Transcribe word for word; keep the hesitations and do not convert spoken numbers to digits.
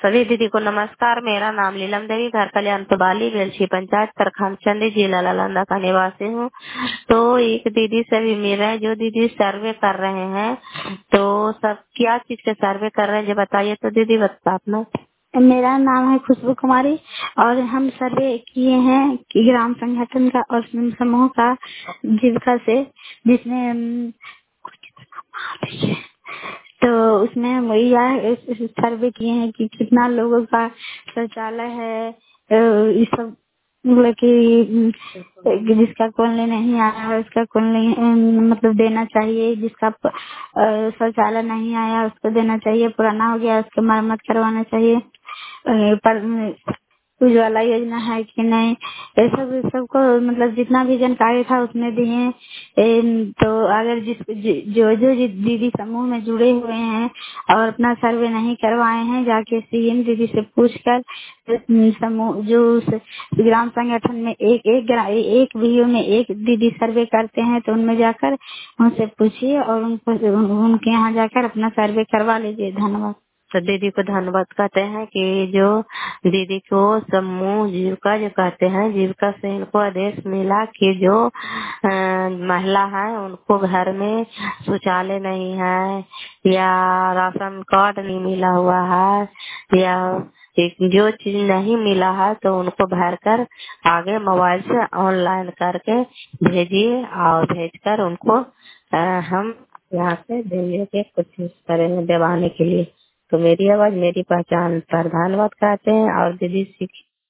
सभी दीदी को नमस्कार। मेरा नाम नीलम देवी, घर कल्याण सुबाली, बेलछी पंचायत, तरखान चंदी, जिला नालंदा का निवासी हूँ। तो एक दीदी से भी मिल रहे हैं, जो दीदी सर्वे कर रहे हैं। तो सब क्या चीज के सर्वे कर रहे हैं जो बताइए तो दीदी, बता अपना। मेरा नाम है खुशबू कुमारी और हम सर्वे किए हैं कि ग्राम संगठन का और समूह का जीविका से, जिसमें अम, तो उसमें वही है, इस- इस सर्वे किए हैं कि कितना लोगों का शौचालय है। अ, ये सब मतलब कि अम, कि जिसका कॉलोनी नहीं आया है उसका कॉलोनी अम, मतलब देना चाहिए। जिसका प- अ, शौचालय नहीं आया उसको देना चाहिए। पुराना हो गया उसको मरम्मत करवाना चाहिए। अ, पर उज्ज्वला योजना है कि नहीं, ये सब सबको मतलब जितना भी जानकारी था उसमें दिए। एम, तो अगर जिस जि- जो जो जि- दीदी समूह में जुड़े हुए हैं और अपना सर्वे नहीं करवाए हैं, जाके सीएम दीदी से पूछकर अम, समूह जो उस ग्राम संगठन में एक एक ग्रा- एक वीओ में एक दीदी सर्वे करते हैं, तो उनमें जाकर उनसे पूछिए और उनको उन, उनके यहाँ जाकर अपना सर्वे करवा लीजिए। धन्यवाद। तो दीदी को धन्यवाद कहते हैं कि जो दीदी को समूह जीविका जो कहते हैं, जीविका से इनको आदेश मिला कि जो अ, महिला है उनको घर में शौचालय नहीं है या राशन कार्ड नहीं मिला हुआ है या एक जो चीज नहीं मिला है तो उनको भर कर आगे मोबाइल से ऑनलाइन करके भेजिए और भेजकर उनको अ, हम यहाँ से देने की कोशिश करेंगे दिवाने के लिए। तो मेरी आवाज मेरी पहचान पर धन्यवाद कहते हैं और दीदी सीख